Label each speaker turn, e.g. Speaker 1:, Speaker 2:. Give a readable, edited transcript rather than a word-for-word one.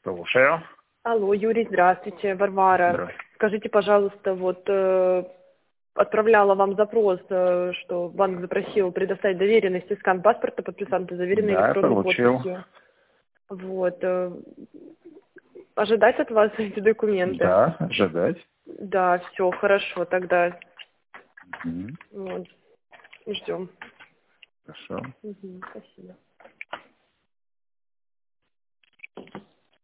Speaker 1: Слушаю.
Speaker 2: Алло, Юрий, здравствуйте, Варвара.
Speaker 1: Здравствуйте.
Speaker 2: Скажите, пожалуйста, вот отправляла вам запрос, что банк запросил предоставить доверенность и скан паспорта, подписанный заверенной
Speaker 1: Да,
Speaker 2: электронной
Speaker 1: получил.
Speaker 2: подписью. Вот. Ожидать от вас эти документы?
Speaker 1: Да, ожидать.
Speaker 2: Да, все, хорошо, тогда
Speaker 1: Мгм.
Speaker 2: вот, ждем.
Speaker 1: Хорошо.
Speaker 2: Спасибо.